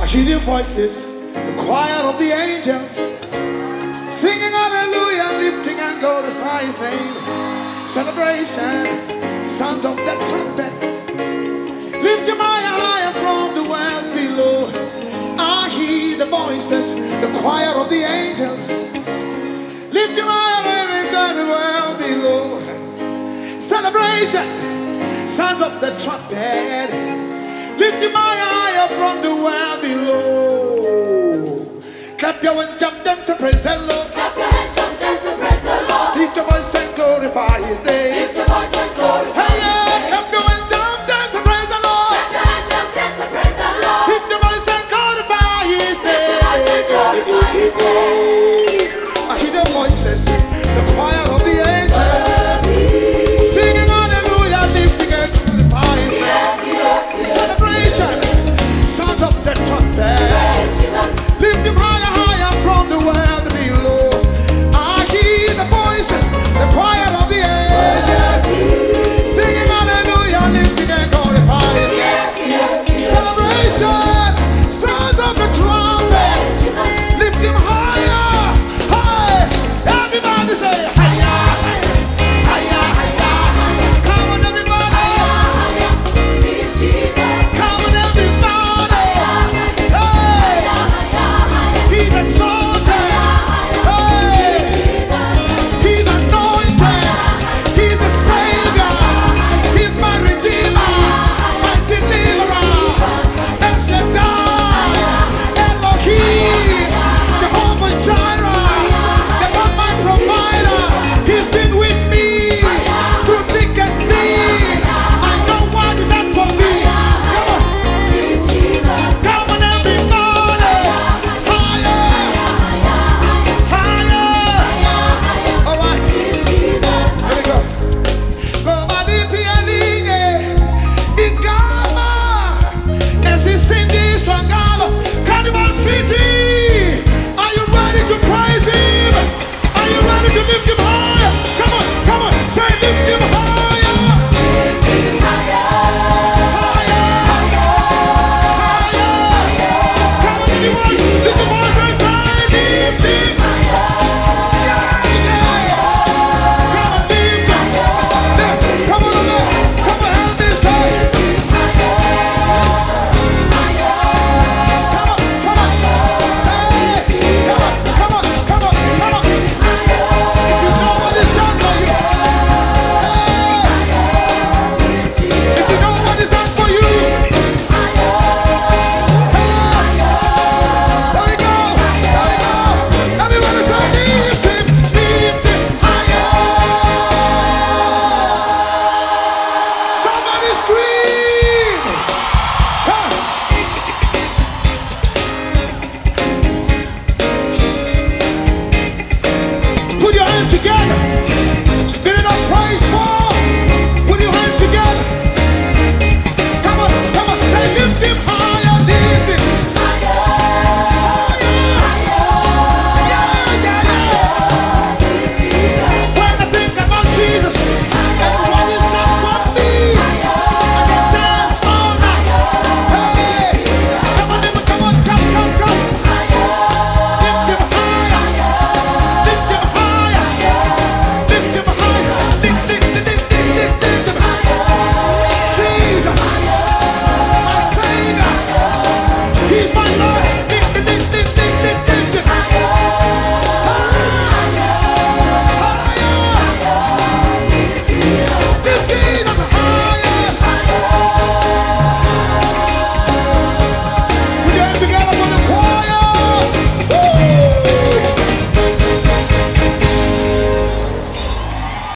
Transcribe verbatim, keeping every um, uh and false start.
hear their voices, the choir of the angels, singing hallelujah, lifting and glorify his name. Celebration, sounds of the trumpet, lift your higher, higher from the world below. I hear the voices, the choir of the angels, lift your higher, higher from the world below. Celebration, sounds of the trumpet, lift your higher, higher from the world below. Clap your hands, jump, dance, and praise the Lord. Clap your hands, jump, dance, and praise the Lord. Lift your voice and glorify his name. Lift your voice and glorify Hey, his yeah, name. clap your hands, jump, dance, and praise the Lord. Clap your hands, jump, dance, and praise the Lord. Lift your voice and glorify his Lift your voice and glorify his name. name.